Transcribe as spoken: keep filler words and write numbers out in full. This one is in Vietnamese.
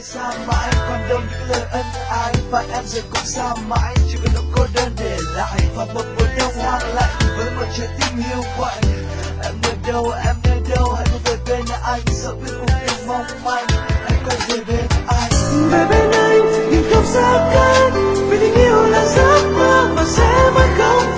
xa mãi, còn đâu những lời ân ái. Và em giờ cũng xa mãi, chỉ có nỗi cô đơn để lại. Và một mùa đông hoang lạnh với một trái tim hiu quạnh. Em nơi đâu, em nơi đâu, hãy quay về bên anh. Dẫu biết cuộc tình mong manh, hãy quay về bên anh. Về bên anh, nhưng không xa cách, vì tình yêu là giấc mơ mà sẽ mãi không